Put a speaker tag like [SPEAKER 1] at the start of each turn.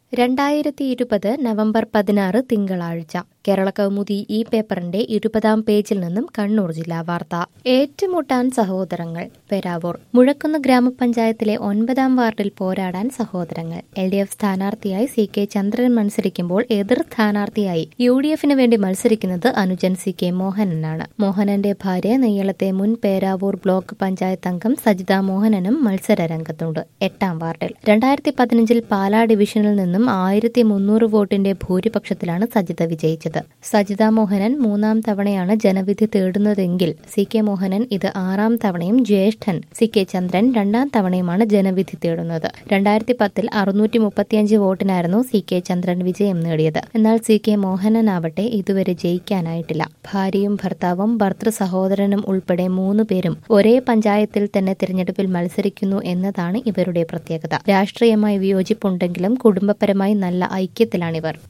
[SPEAKER 1] 2020 November 16 തിങ്കളാഴ്ച കേരളകൗമുദി ഈ പേപ്പറിന്റെ 20-ാം പേജിൽ നിന്നും കണ്ണൂർ ജില്ലാ വാർത്ത. ഏറ്റുമുട്ടാൻ സഹോദരങ്ങൾ. പേരാവൂർ. മുഴക്കുന്ന് ഗ്രാമപഞ്ചായത്തിലെ 9-ാം വാർഡിൽ പോരാടാൻ സഹോദരങ്ങൾ. LDF സ്ഥാനാർത്ഥിയായി CK ചന്ദ്രൻ മത്സരിക്കുമ്പോൾ എതിർ സ്ഥാനാർത്ഥിയായി UDFന് വേണ്ടി മത്സരിക്കുന്നത് അനുജൻ CK മോഹനനാണ്. മോഹനന്റെ ഭാര്യ നെയ്യളത്തെ മുൻ പേരാവൂർ ബ്ലോക്ക് പഞ്ചായത്ത് അംഗം സജിത മോഹനനും മത്സര രംഗത്തുണ്ട്. 8-ാം വാർഡിൽ 2015 പാലാ ഡിവിഷനിൽ നിന്നും 1300 വോട്ടിന്റെ ഭൂരിപക്ഷത്തിലാണ് സജിത വിജയിച്ചത്. സജിത മോഹനൻ 3-ാം തവണയാണ് ജനവിധി തേടുന്നതെങ്കിൽ CK മോഹനൻ ഇത് 6-ാം തവണയും ജ്യേഷ്ഠൻ CK ചന്ദ്രൻ 2-ാം തവണയുമാണ് ജനവിധി തേടുന്നത്. 2010 635 വോട്ടിനായിരുന്നു CK ചന്ദ്രൻ വിജയം നേടിയത്. എന്നാൽ CK മോഹനനാവട്ടെ ഇതുവരെ ജയിക്കാനായിട്ടില്ല. ഭാര്യയും ഭർത്താവും ഭർത്തൃ സഹോദരനും ഉൾപ്പെടെ 3 പേരും ഒരേ പഞ്ചായത്തിൽ തന്നെ തിരഞ്ഞെടുപ്പിൽ മത്സരിക്കുന്നു എന്നതാണ് ഇവരുടെ പ്രത്യേകത. രാഷ്ട്രീയമായി വിയോജിപ്പുണ്ടെങ്കിലും കുടുംബപരമായി നല്ല ഐക്യത്തിലാണിവർ.